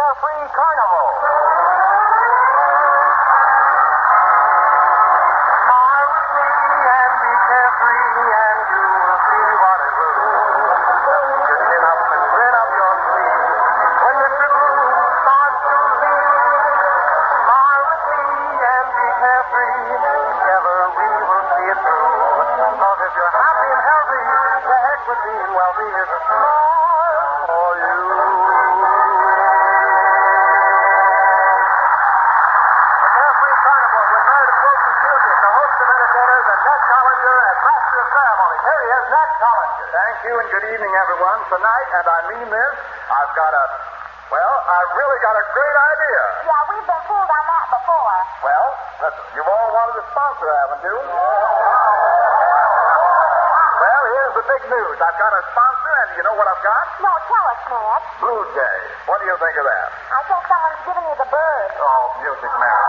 Carefree Carnival. Smile with me and be carefree, and you will see what it will do. You chin up and grin up your sleeve when the truth starts to leave. Smile with me and be carefree. Together we will see it through. Cause if you're happy and healthy, the heck with being wealthy is a smile for you. The Carefree Carnival with Meredith Wilson's music, the host of entertainers, and Ned Collinger as master of ceremonies. Here he is, Ned Collinger. Thank you, and good evening, everyone. Tonight, and I mean this, I've really got a great idea. Yeah, we've been fooled on that before. Well, listen, you've all wanted a sponsor, haven't you? Well, here's the big news. I've got a sponsor, and you know what I've got? No, tell us, Ned. Blue Jay. What do you think of that? I think someone's giving you the bird. Oh, music, Mary.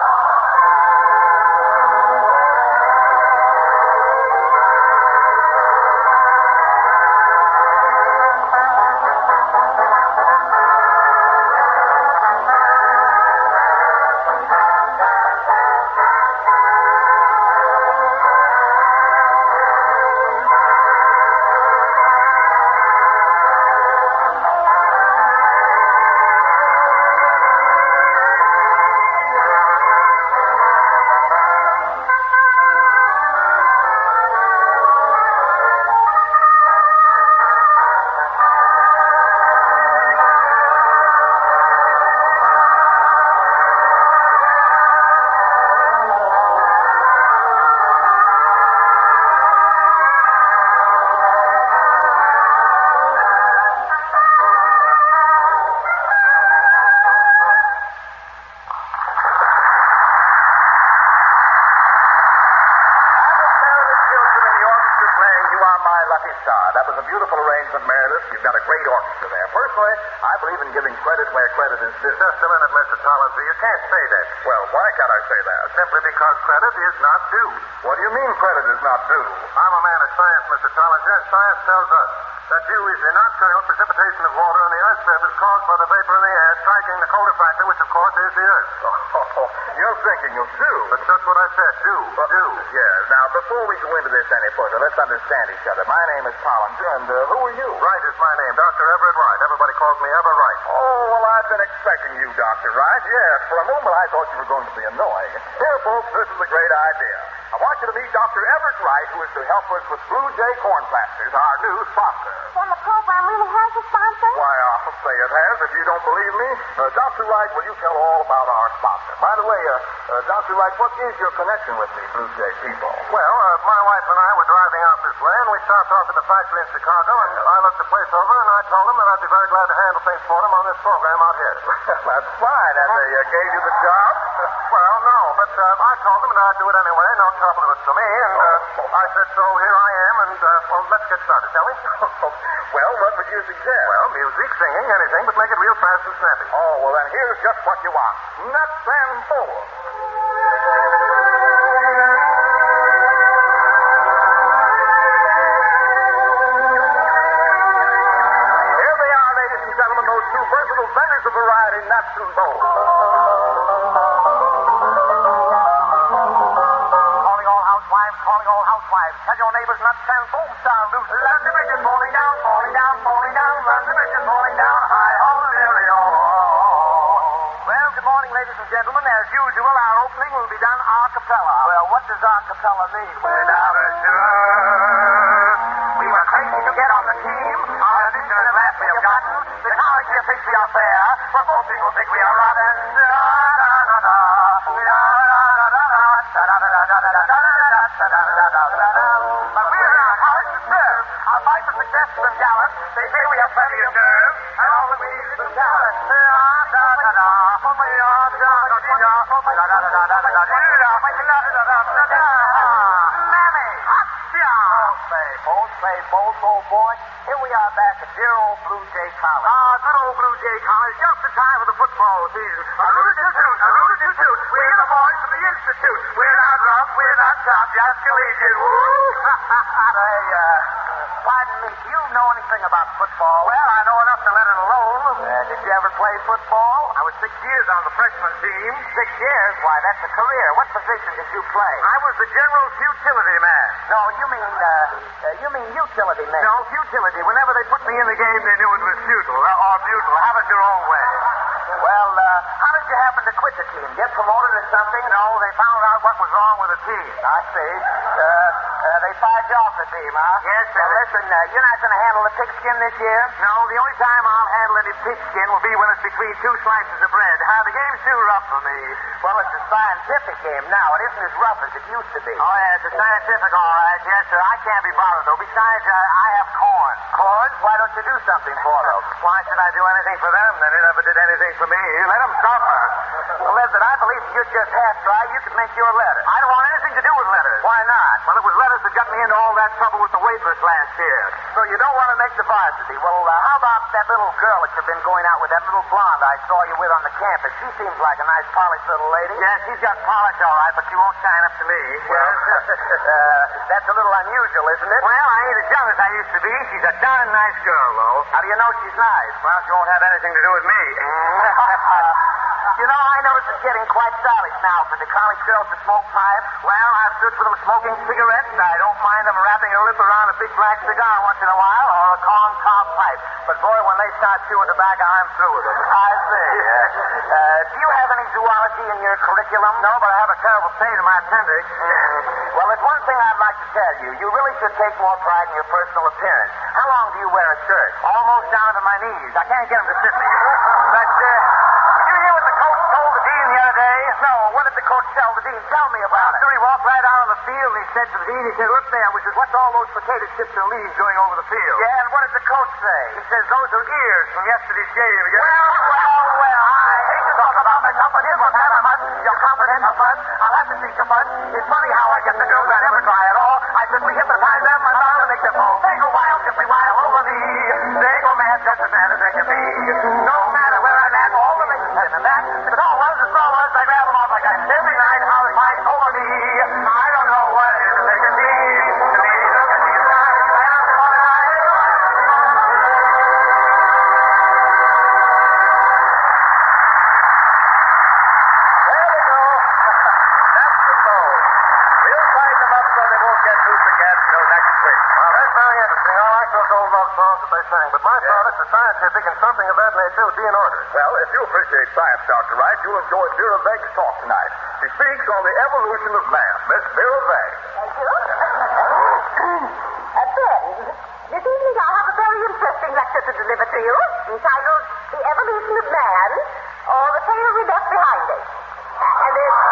That was a beautiful arrangement, Meredith. You've got a great orchestra there. Personally, I believe in giving credit where credit is due. Just a minute, Mr. Tolliver. You can't say that. Well, why can't I say that? Simply because credit is not due. What do you mean credit is not due? I'm a man of science, Mr. Tolliver. Science tells us that dew is the nocturnal precipitation of water on the Earth's surface caused by the vapor in the air striking the cold factor, which, of course, is the Earth. Oh, you're thinking of dew. That's just what I said. Dew. Dew. Yes. Now, before we go into this any further, let's understand each other. My name is Collinger, and who are you? Wright is my name. Dr. Everett Wright. Everybody calls me Ever Wright. Oh, well, I've been expecting you, Dr. Wright. Yes, for a moment I thought you were going to be annoying. Here, folks, this is a great idea. I want you to meet Dr. Everett Wright, who is to help us with Blue Jay Corn Plasters, our new sponsor. Then the program really has a sponsor? Why, I'll say it has if you don't believe me. Dr. Wright, will you tell all about our sponsor? By the way, Dr. Wright, what is your connection with the Blue Jay people? Well, my wife and I were driving out this way, and we stopped off at the factory in Chicago, and I looked the place over, and I told them that I'd be very glad to handle things for them on this program out here. That's fine. And they gave you the job? Well, no, but I told them that I'd do it anyway. No trouble to me, and I said, so here I am, and, well, let's get started, shall we? Well, what would you suggest? Well, music, singing, anything, but make it real fast and snappy. Oh, well, then here's just what you want. Nuts and bolts. Here they are, ladies and gentlemen, those two versatile vendors of variety, nuts and bolts. Calling all housewives. Tell your neighbors nuts and bolts are loose. Land the bridge is falling down, falling down, falling down. Land the bridge is falling down. High on the stereo. Well, good morning, ladies and gentlemen. As usual, our opening will be done a cappella. Well, what does a cappella mean? Without a shirt. We were crazy to get on the team. Our addition and laugh we have gotten. The college here thinks we are fair. But most people think we are rotten. But we're not hard to serve. Our fight for success is gallant. They say we have plenty of nerve, and all that we need is some talent. Bold boy. Here we are back at dear old Blue Jay College. Good old Blue Jay College, just in time for the football season. A-root-a-toot, we're the boys from the Institute. We're not rough, we're not tough, just collegiate. Say, pardon me, do you know anything about football? Well, I know enough to let it alone. Did you ever play football? I was 6 years on the freshman team. 6 years? Why, that's a career. What position did you play? I was the general's utility man. No, you mean utility man. No, futility. Whenever they put me in the game, they knew it was futile or butyl. Have it your own way. Well, how did you happen to quit the team? Get promoted or something? No, they found out what was wrong with the team. I see. They fired you off the team, huh? Yes, sir. Well, listen, you're not going to handle the pigskin this year? No, the only time I'll handle any pigskin will be when it's between two slices of bread. The game's too rough for me. Well, it's a scientific game now. It isn't as rough as it used to be. Oh, yeah, it's a scientific, all right. Yes, sir. I can't be bothered, though. Besides, I have corn. Corn? Why don't you do something for them? Why should I do anything for them? They never did anything for me. Let them suffer. Well, listen, I believe if you're just half dry, you could make your letter. I don't want anything to do with letters. Why not? Well, it was letters that got me into all that trouble with the waitress last year. So you don't want to make the varsity. Well, how about that little girl that you've been going out with, that little blonde I saw you with on the campus? She seems like a nice, polished little lady. Yeah, she's got polish, all right, but she won't shine up to me. Well, that's a little unusual, isn't it? Well, I ain't as young as I used to be. She's a darn nice girl, though. How do you know she's nice? Well, she won't have anything to do with me. You know, I notice it's getting quite stylish now for the college girls to smoke pipes. Well, I've stood for them smoking cigarettes. I don't mind them wrapping a lip around a big black cigar once in a while or a corn cob pipe. But, boy, when they start chewing tobacco, I'm through with them. I see. Do you have any zoology in your curriculum? No, but I have a terrible pain in my appendix. Well, there's one thing I'd like to tell you. You really should take more pride in your personal appearance. How long do you wear a shirt? Almost down to my knees. I can't get them to fit me. But, did you hear what the coach told the dean the other day? No, what did the coach tell the dean? Tell me about it. He walked right out on the field and he said to the dean, he said, look there, which is what's all those potato chips and leaves going over the field? Yeah, and what did the coach say? He says, those are ears from yesterday's game. Well, I hate to talk about my confidence, but never much. Your confidence is fun. I'll have to see your fun. It's funny how I get the girls that never try at all. I simply hypnotize them, I'm bound to make them fall. They go wild, simply wild over me. They go mad, just as mad as they can be. No matter where I'm at, all the ladies and that. If it all was as well as I grab them off like ice every night, how it fights over me. I don't know what it is they can be. To me, look at these guys, I'm all right. There we go. That's the bow. We'll tighten them up so they won't get loose again until next week. Well, that's very interesting. I like those old love songs that they sang, but my products are scientific and something of that nature would be in order. Well, if you appreciate science, Dr. Wright, you'll enjoy Vera Vague's talk tonight. She speaks on the evolution of man. Miss Vera Vague. Thank you. Ben, this evening I have a very interesting lecture to deliver to you, entitled The Evolution of Man, or the Tale We Left Behind Us. And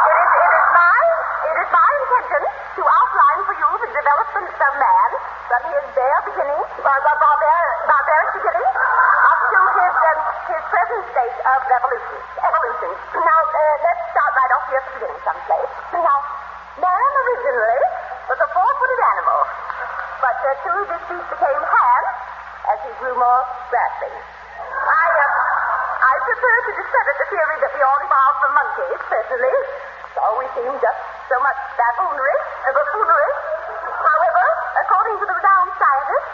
it is my intention to outline for you the development of man from his bare beginning, barbaric beginning, up to his present state of evolution. Now, let's start right off here at the beginning someplace. Now, man originally was a four-footed animal, but soon this beast became hand as he grew more grasping. I prefer to discredit the theory that we all evolved from monkeys, personally. So we seem just so much buffoonery. However, according to the renowned scientist,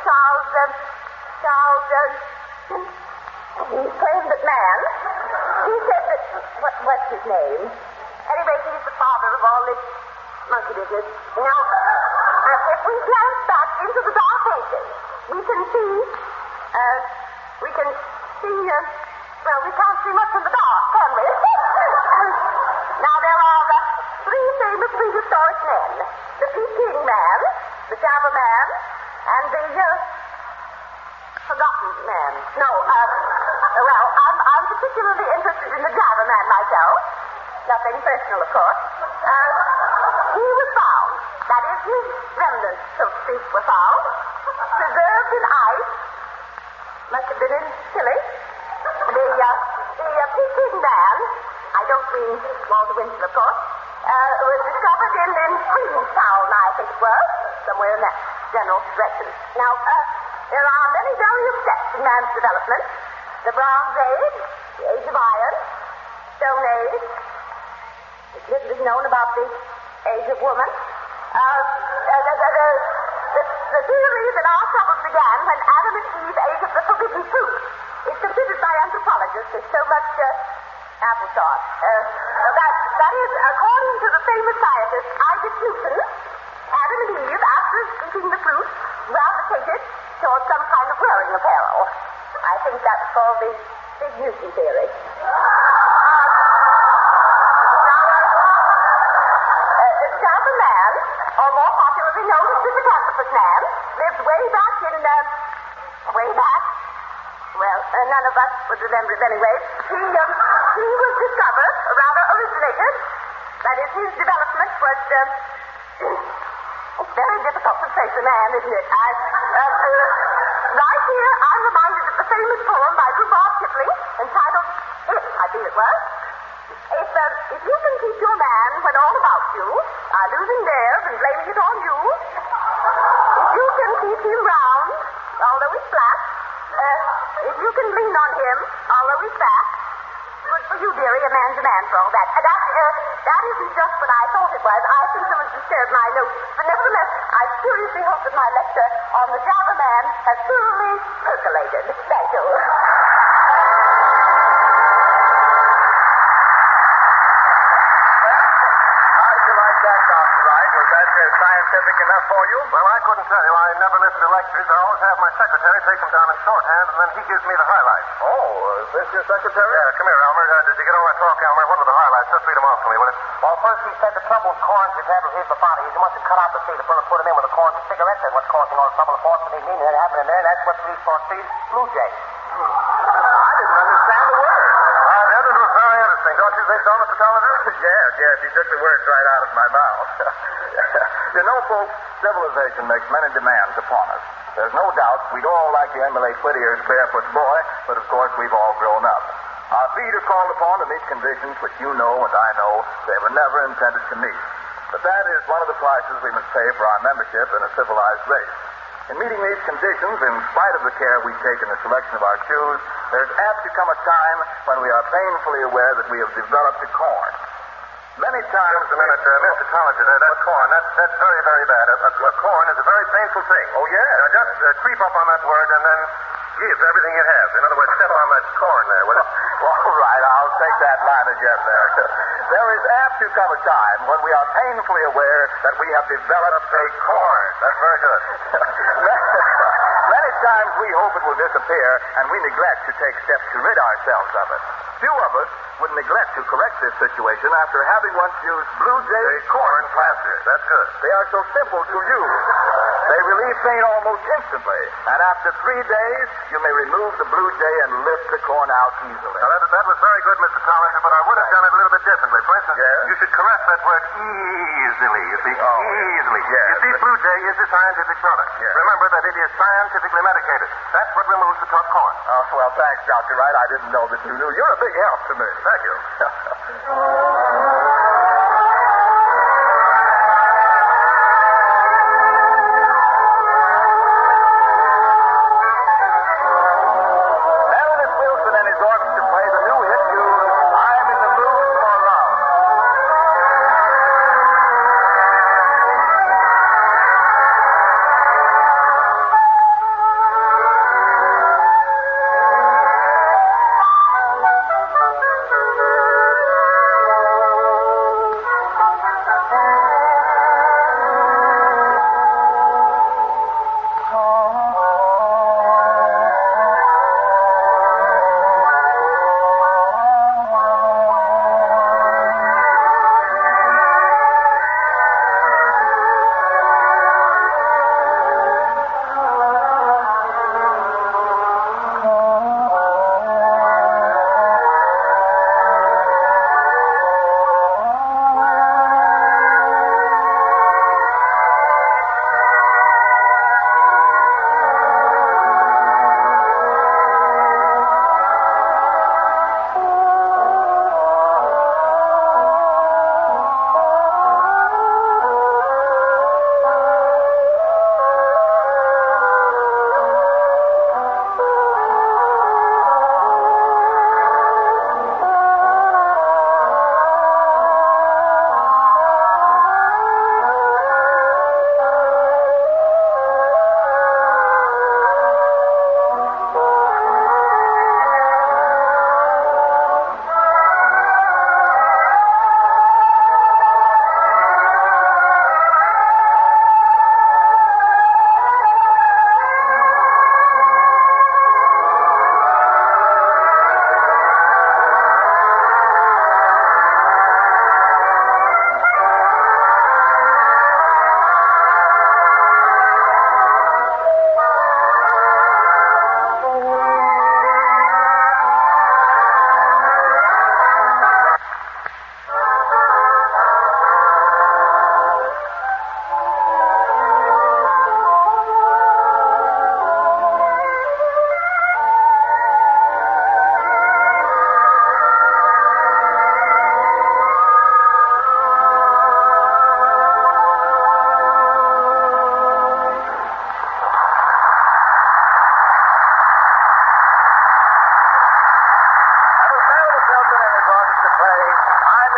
he claimed that man, he said that, what's his name? Anyway, he's the father of all this monkey business. Now, if we glance back into the Dark Ages, we can see, well, we can't see much in the dark, can we? Now, there are three famous prehistoric men. The Peking Man, the Java Man, and the, forgotten man. No, well, I'm particularly interested in the Java Man myself. Nothing personal, of course. He was found. That is, his remnants, so to speak, were found. Preserved in ice. Must have been in Chile. The Peking Man, I don't mean Walter Winchell, of course, was discovered in Queenstown, I think it was, somewhere in that general direction. Now, there are many various steps in man's development. The Bronze Age, the Age of Iron, Stone Age. Little is known about the Age of Woman. The theory that our troubles began when Adam and Eve ate of the forbidden fruit is considered by anthropologists There's so much applesauce. That is, according to the famous scientist Isaac Newton, Adam and Eve, after eating the fruit, gravitated toward some kind of wearing apparel. I think that's called the Big Newton theory. Java Man, or more popularly known as the Pithecanthropus Man, lived way back in, well, none of us would remember it anyway. He was discovered, or rather originated. That is, his development was, it's very difficult to trace a man, isn't it? Right here, I'm reminded of the famous poem by Rhubarb Kipling, entitled If, I think it was. If you can keep your man when all about you are losing theirs and blaming it on you, if you can keep him round, although he's flat, if you can lean on him, although he's fat, good for you, dearie, a man's a man for all that. That isn't just what I thought it was. I think someone disturbed my notes. But nevertheless, I seriously hope that my lecture on the Java Man has thoroughly percolated. Thank you. Scientific enough for you? Well, I couldn't tell you. I never listen to lectures. I always have my secretary take them down in shorthand, and then he gives me the highlights. Oh, is this your secretary? Yeah, come here, Elmer. Did you get all that talk, Elmer? What were the highlights? Just read them off to me, will you? Well, first he said the trouble with corns is having his body. He must have cut out the seed before they put him in with the corns and cigarettes. That's what's causing all the trouble. The force and he needed it happening there, and that's what these for seeds. Blue Jay. I didn't understand the word. The other was very interesting. Don't you think so, Mr. Tolliver? Yes, he took the words right out of my mouth. You know, folks, civilization makes many demands upon us. There's no doubt we'd all like to emulate Whittier's barefoot boy, but of course we've all grown up. Our feet are called upon to meet conditions which you know and I know they were never intended to meet. But that is one of the prices we must pay for our membership in a civilized race. In meeting these conditions, in spite of the care we take in the selection of our shoes, there's apt to come a time when we are painfully aware that we have developed a corn. Many times... Just a minute, Mr. Tolliver, that corn, that's very, very bad. A corn is a very painful thing. Oh, yeah? Now, just creep up on that word and then give everything you have. In other words, step on that corn there, will you? All right, I'll take that line again there. There is apt to come a time when we are painfully aware that we have developed a corn. That's very good. Many times we hope it will disappear, and we neglect to take steps to rid ourselves of it. Few of us would neglect to correct this situation after having once used Blue Jay corn plasters. That's good. They are so simple to use. They relieve pain almost instantly, and after 3 days, you may remove the Blue Jay and lift the corn out easily. Now, that was very good, Mr. Tolliver, but I would have done it a little bit differently. For instance, Yes? you should correct that word easily, you see. Oh, easily. yes. You see, Blue Jay is a scientific product. Yes. Remember that it is scientifically medicated. That's what removes the tough corn. Oh, well, thanks, Dr. Wright. I didn't know that you knew. You're a big help to me. Thank you. Elvis Wilson and his orchestra play the new hit tune, I'm in the Mood for Love.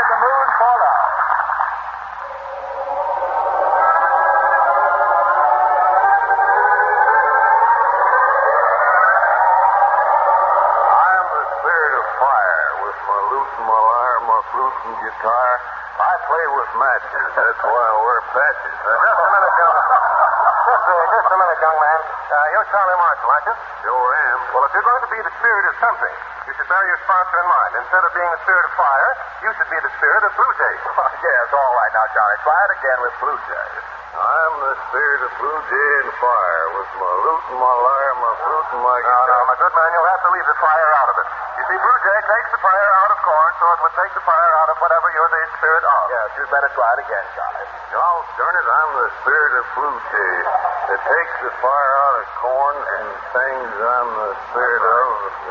in the moon for love. I'm the spirit of fire with my lute and my lyre, my flute and guitar. I play with matches. That's why I wear patches. Just a minute, young man. You're Charlie Marshall, aren't you? Sure am. Well, if you're going to be the spirit of something, you should bear your sponsor in mind. Instead of being the spirit of fire, you should be the spirit of Blue Jay. Yes, all right now, Johnny. Try it again with Blue Jay. I'm the spirit of Blue Jay and fire with my lute and my lyre, my flute and my guitar. No, my good man, you'll have to leave the fire out of it. You see, Blue Jay takes the fire out of corn, so it would take the fire out of whatever you're the spirit of. Yes, you'd better try it again, Johnny. Oh, darn it, I'm the spirit of Blue Jay that takes the fire out of corn and things I'm the spirit of.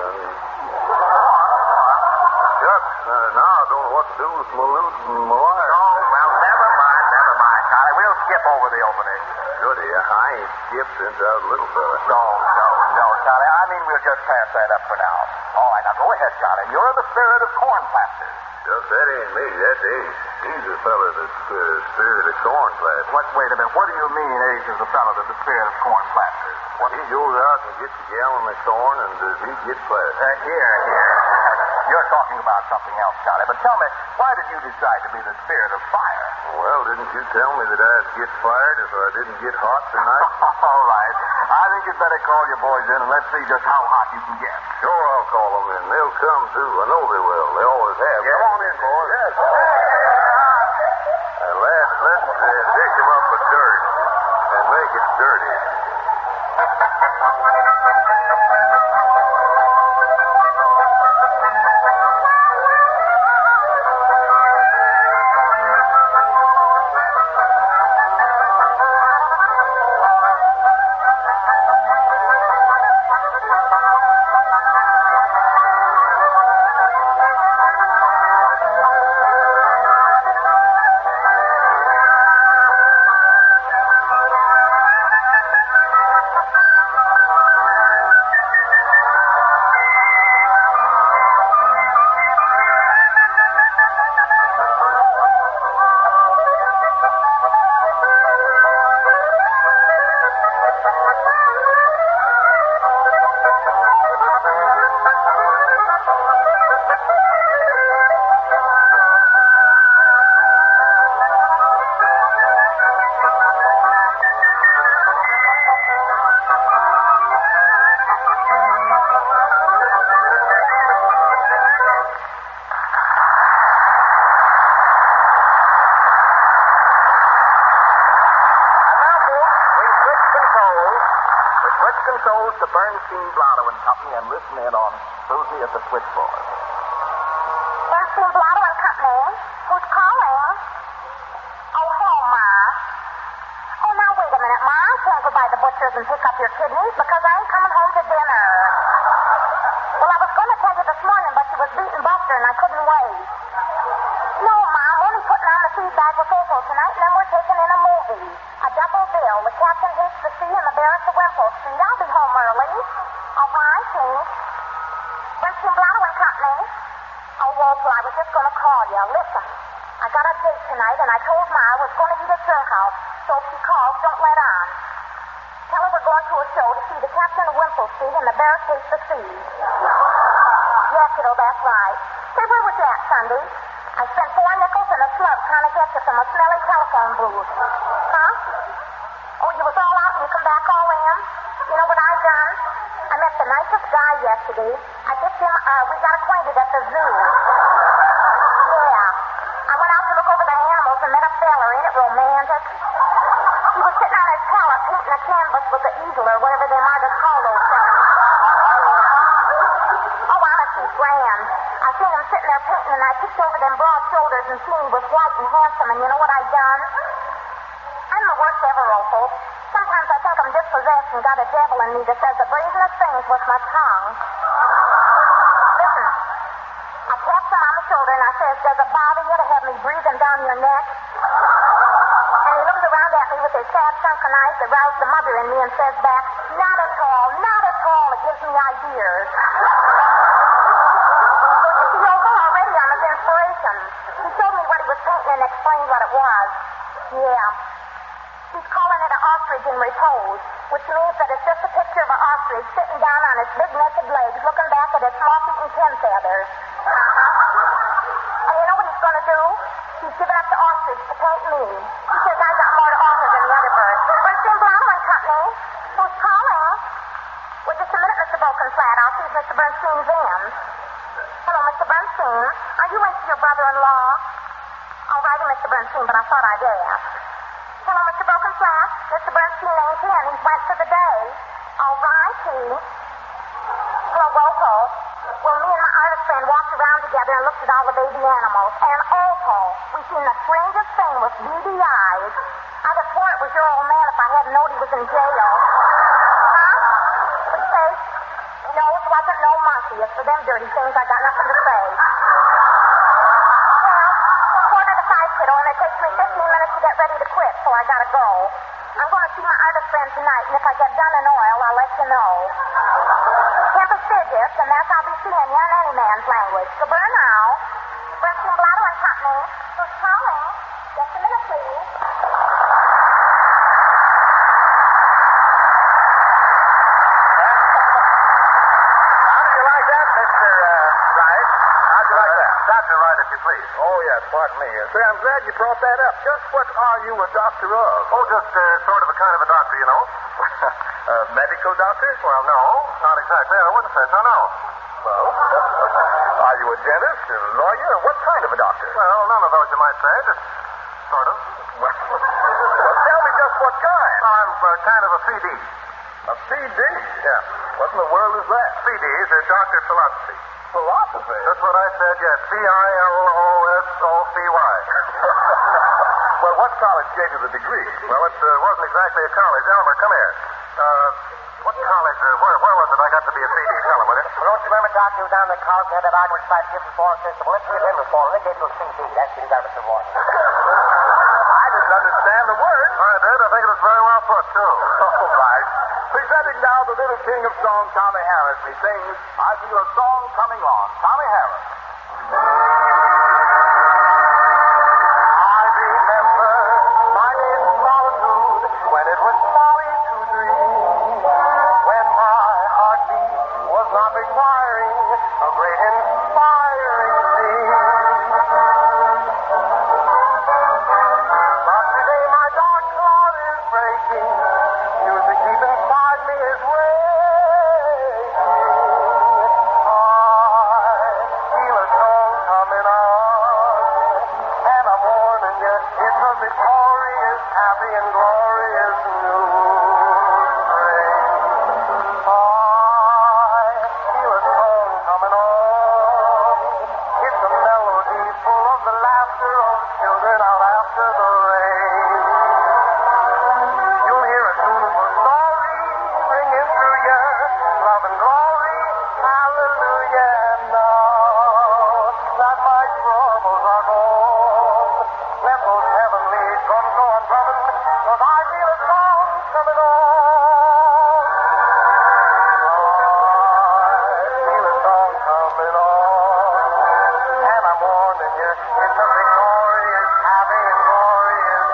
Shucks, now I don't know what to do with my lute and my lyre. Oh, well, never mind, Johnny. We'll skip over the opening. Goody, I ain't skipped since I was a little fella. No, Johnny. I mean, we'll just pass that up for now. All right, now go ahead, Johnny. You're the spirit of corn planters. Just that ain't me. That's Ace. He's the fella that's spirit of corn planters. Wait a minute. What do you mean, Ace is the fellow that's the spirit of corn planters? He goes out and gets a gallon of corn, and does he get planted? Here. You're talking about something else, Johnny. But tell me, why did you decide to be the spirit of fire? Well, didn't you tell me that I'd get fired if I didn't get hot tonight? All right. I think you'd better call your boys in and let's see just how hot you can get. Sure, I'll call them in. They'll come, too. I know they will. They always have. Yes. Come on in, boys. Yes. Lads, let's dig them up with dirt and make it dirty. Controls to Bernstein, Blotto and Company, and listen in on Susie at the switchboard. Bernstein, Blotto and Company. Who's calling? Oh, hello, Ma. Oh, now, wait a minute, Ma. I can't go by the butcher's and pick up your kidneys because I ain't coming home to dinner. Well, I was going to tell you this morning, but you was beating Buster and I couldn't wait. No, Ma, I'm only putting on the feed bag with Opal tonight, and then we're taking in a movie. A double bill. The Captain Hates the Sea and the Barrett of Wimpole Street. I'll be home early. All right, thanks. Bernstein, Blotto and Company. Oh, Walter, I was just going to call you. Listen, I got a date tonight, and I told Ma I was going to eat at your house, so if she calls, don't let on. Tell her we're going to a show to see the Captain of Wimpole Street and the Barrett Hates the Sea. Yes, kiddo, that's right. Say, where was that, Sunday? I spent 4 nickels and a slug trying to get you from a smelly telephone booth. Huh? Oh, you was all out and you come back all in? You know what I done? I met the nicest guy yesterday. I picked him, we got acquainted at the zoo. Yeah. I went out to look over the animals and met a fella. Ain't it romantic? He was sitting on his pallet painting a canvas with the eagle or whatever they might have called those things. Oh, honest, he's grand. I seen him sitting there painting, and I peeked over them broad shoulders and seen he was white and handsome, and you know what I done? I'm the worst ever, Opal. Sometimes I think I'm dispossessed and got a devil in me that says the brazenest things with my tongue. Listen, I tapped him on the shoulder, and I says, does it bother you to have me breathing down your neck? And he looks around at me with his sad, sunken eyes that roused the mother in me and says back, not at all, not at all. It gives me ideas. So you see, Opal, already I'm his inspiration. He showed and explained what it was. Yeah. He's calling it an ostrich in repose, which means that it's just a picture of an ostrich sitting down on its big naked legs, looking back at its moth-eaten pin feathers. And you know what he's going to do? He's given up the ostrich to paint me. He says I got more to offer than the other birds. Bernstein Blattle and Company. Who's calling? Well, just a minute, Mr. Bokenflat. I'll see if Mr. Bernstein's in. Hello, Mr. Bernstein. Are you into your brother-in-law? All righty, Mr. Bernstein, but I thought I'd ask. Hello, Mr. Bokenflat. Mr. Bernstein ain't in. He's went for the day. All righty. Hello, Rocco. Well, me and my artist friend walked around together and looked at all the baby animals. And also, we seen the strangest thing with beady eyes. I'd have sworn it was your old man if I hadn't known he was in jail. Huh? What'd you say? No, it wasn't no monkey. It's for them dirty things. I got nothing to say. Well, 4:45, kiddo, and it takes me 15 minutes to get ready to quit, so I gotta go. I'm going to see my artist friend tonight, and if I get done in oil, I'll let you know. Campus Digits, and that's I'll be seeing you in any man's language. Goodbye now. Bernstein Blattle and Company. Who's calling? Just a minute, please. How do you like that, Mr. Wright? How'd you like that? Dr. Wright, if you please. Oh, yes, pardon me. Say, I'm glad you brought that up. Just what are you a doctor of? Oh, just sort of a kind of a doctor, you know. A medical doctor? Well, no, not exactly. I wouldn't say so, no. Well, are you a dentist, a lawyer, or what kind of a doctor? Well, none of those you might say. Just sort of. Well, tell me just what kind. I'm kind of a CD. A CD? Yeah. What in the world is that? CD is a Doctor Philosophy. Philosophy? That's what I said, yes. Philosophy. Well, what college gave you the degree? Well, it wasn't exactly a college. Elmer, come here. What college? Where was it I got to be a CD? Tell him, will you? Well, don't you remember, Doc, you were down in the college and had that argument site given before and said, well, let's give him the phone. They gave you a CD. That's what you got, Mr. Washington. I didn't understand the word. I did. I think it was very well put, too. All right. Presenting now the little king of song, Tommy Harris. He sings, I Feel a Song Coming On. Tommy Harris. I remember my days of solitude when it was folly to dream, when my heartbeat was not requiring a great inspiring theme. But today my dark cloud is breaking, music deep inside me is waiting. I feel a song coming on, and I'm warning you, it's a victorious, happy, and glorious new spring. I feel a song coming on. It's a melody full of the laughter of children out after the rain. You'll hear a tuneful story ringing through you, love and glory, hallelujah. Now that my troubles are gone, let those heavenly drums go on drumming, 'cause I feel a song coming on. I feel a song coming on, and I'm warning you, it's a victorious, happy, and glorious.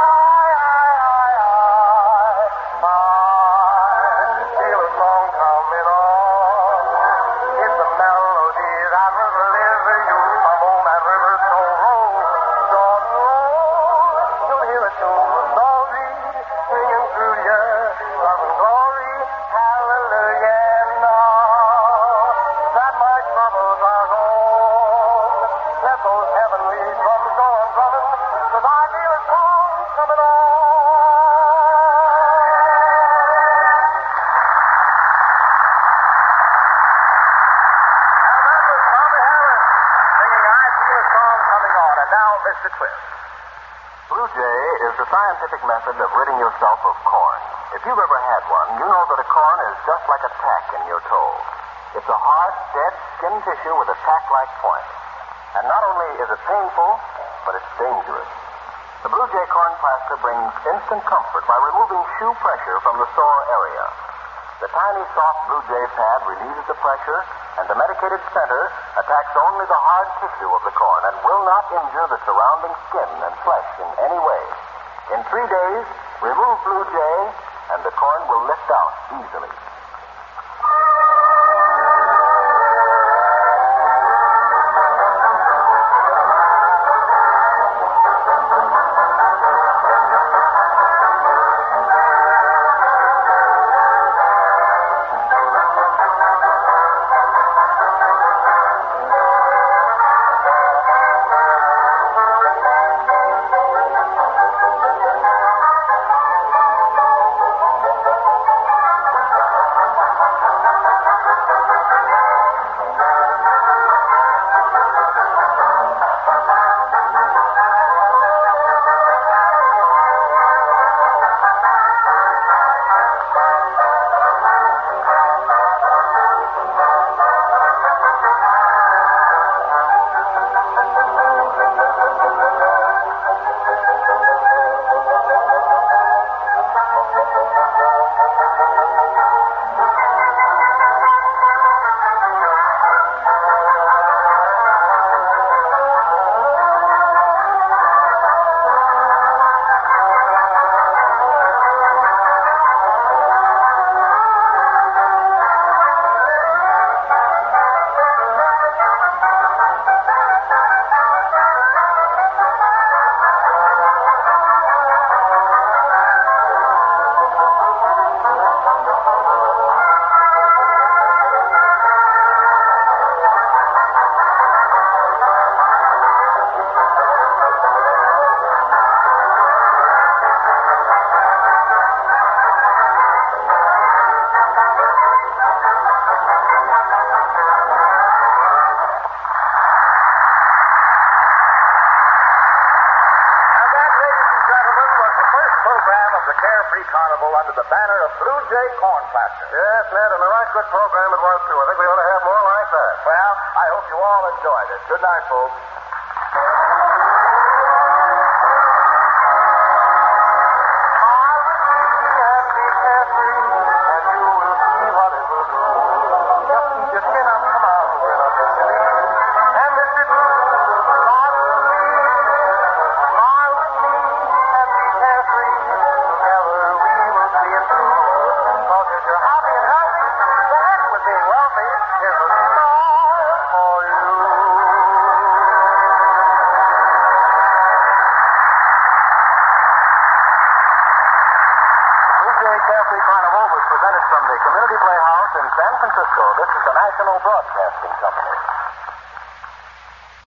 I feel a song coming on. It's a melody that will deliver you from home that river so roll, Jordan roll. You'll hear a tune story ringing through you, love and glory, hallelujah. Now that my troubles are gone, let those heavenly drums go on drumming, 'cause I feel a song coming on. Now, that was Tommy Harris singing I Feel a Song Coming On. And now, Mr. Cliff. Blue Jay is the scientific method of ridding yourself of corn. If you've ever had one, you know that a corn is just like a tack in your toe. It's a hard, dead skin tissue with a tack-like point. And not only is it painful, but it's dangerous. The Blue Jay corn plaster brings instant comfort by removing shoe pressure from the sore area. The tiny, soft Blue Jay pad relieves the pressure and the medicated center attacks only the hard tissue of the corn and will not injure the surrounding skin and flesh in any way. In 3 days, remove Blue Jay, and the corn will lift out easily. Carefree Carnival under the banner of Blue Jay Corn Plaster. Yes, Ned, and a right good program it was, too. I think we ought to have more like that. Well, I hope you all enjoyed it. Good night, folks. Carefree Carnival was presented from the Community Playhouse in San Francisco. This is the National Broadcasting Company.